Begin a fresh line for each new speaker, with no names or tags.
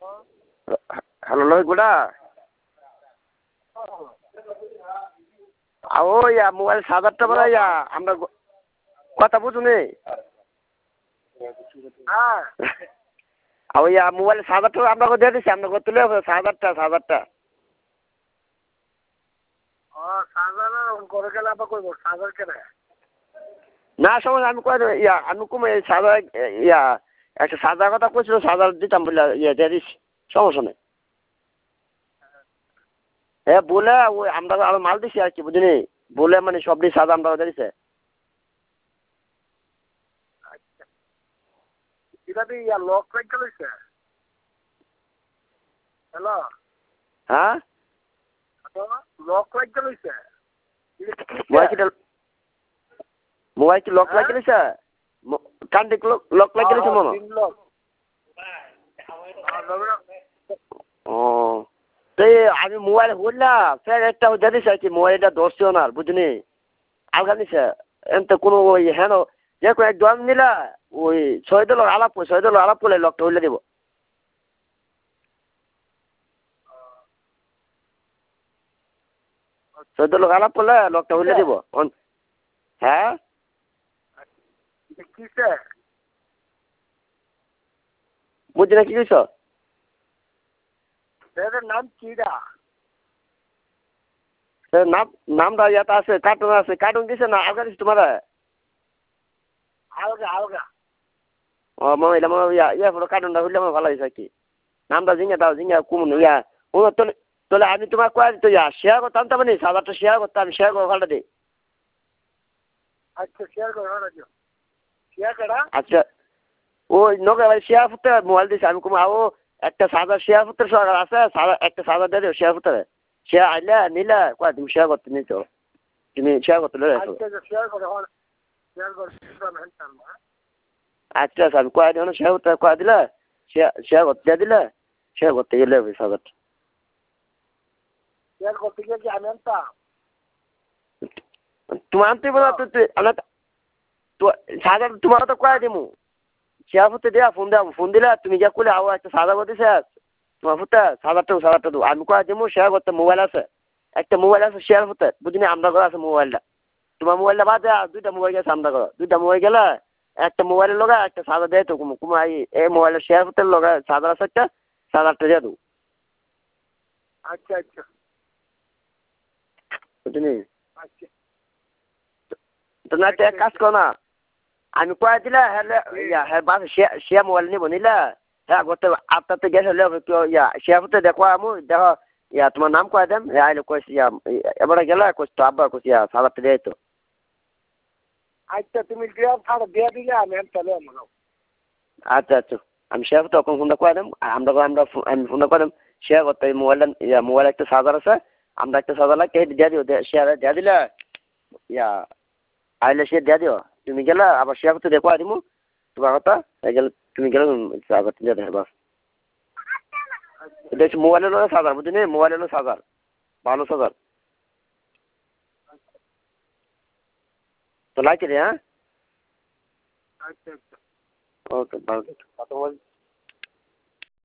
hello লোহিত গুড়া ওই mobile 7,000 বলে আমরা কথা বুঝুনি ওই মোবাইল 7,000 আপনাকে দিয়ে দিচ্ছি আপনাকে তুলে 7,000 না সমস্যা আমি কয়ে দেবো আমি কমে 7,000 একটা 7,000 কথা কইছিল 7,000 দিতাম বলে দিয়ে দিচ্ছি সমস্যা নেই হ্যাঁ বলে ওই আমরা আরো মাল দিছি আর কি বুঝলি বলে মানে সব দিয়ে 7,000 আমরা দিয়েছে হ্যাঁ মোবাইল কি লক লাগিয়ে দিছে কান্দি লক লাগিয়ে দিছে মনে ও তো আমি মোবাইল বললাম ফের একটা দিয়ে দিছে আর কি মোবাইলটা ধরছিও না বুঝলি আলগা নিছে এমনি কোনো ওই হ্যাঁ যে কোনো এক দোয়ান নিলা ওই শহীদুল আলাপ করলে লকটা হইলে দিব শহীদুল আলাপ করলে লকটা হইলে দিব হ্যাঁ বুঝছি না কি কইছ নাম কিডা নামটা ইয়াতে আছে কার্টুন দিছে না আলগা দিছে তোমার আলগা ও মনে পুরো কার্টুনটা হইলে আমার ভালো হয়েছে আর কি নামটা জিঙ্গা কুমন তোলে আমি তোমার কয়ে দিত শেয়ার করতাম তো মানে 7,000 শেয়ার করতাম শেয়ার করে ভালো দিই আচ্ছা ওই নৌকা শেয়ার ফুটতে মোবাইল দিছে আমি কম আও একটা 7,000 শেয়ার ফুটের সরকার আছে একটা 7,000 দিয়ে দিও শেয়ার ফুটে শেয়ার আইলে নিলে কয় তুমি শেয়ার করতে নিতো তুমি শেয়ার করতে লয়ে আসো আচ্ছা আমি কয়ে দিও শেয়ার করতে কয়ে দিলে শেয়ার করতে দিয়ে দিলে শেয়ার করতে গেলে 7,000 তুমি আনতে বলো তুই সাদা তোমার তো কয়ে দিমু শেয়ার ফুটতে দেয়া ফোন দিলে তুমি যা করলে আও একটা 7,000 দিছে তোমার ফুটে 7,000 দেবো আমি কয়ে দিমু শেয়ার করতে মোবাইল আছে একটা মোবাইল আছে শেয়ার ফুটে বুঝলি আমরা ঘরে আছে মোবাইলটা তোমার মোবাইলটা বাদে আর 2টা মোবাইল গেছে আমরা ঘরে 2টা মোবাইল গেলে একটা মোবাইলের লগে একটা 7,000 দেয় তো কুমু এই মোবাইলের শেয়ার ফুটের লগে 7,000 আছে একটা 7,000 দিয়ে দেবো আচ্ছা বুঝলি তো না এক কাজ করো না আমি কয়ে দিলে হ্যাঁ বাস শেয়ার মোবাইল নিব নিলে হ্যাঁ করতে আপনার গেছে শেয়ার ফুটে দেখো আমি দেখো তোমার নাম কয়ে দেন আইলে কইছি এবারে গেলে কইছি তো আব্বা কইছি 7,000 দিয়ে তো আচ্ছা তুমি দিয়ে দিলে আমি চলে আচ্ছা আমি শেয়ার করতে তখন ফোনটা করে দেব আমি ফোনটা করে দেব শেয়ার করতে মোবাইল একটা 7,000 আছে আমরা একটা 7,000 লাগে দিয়ে দিও শেয়ার দিয়ে দিলে আইলে সে দিয়ে দিও তুমি গেলে আবার শেয়ার করতে দেখো দিমু তোমার কথা গেলে তুমি গেলে দিয়ে দেবে বাস এটা হচ্ছে মোবাইলের লোক 7,000 বুঝলি মোবাইলের লোক 7,000 12,000 তো লাগে রে হ্যাঁ ওকে ভালো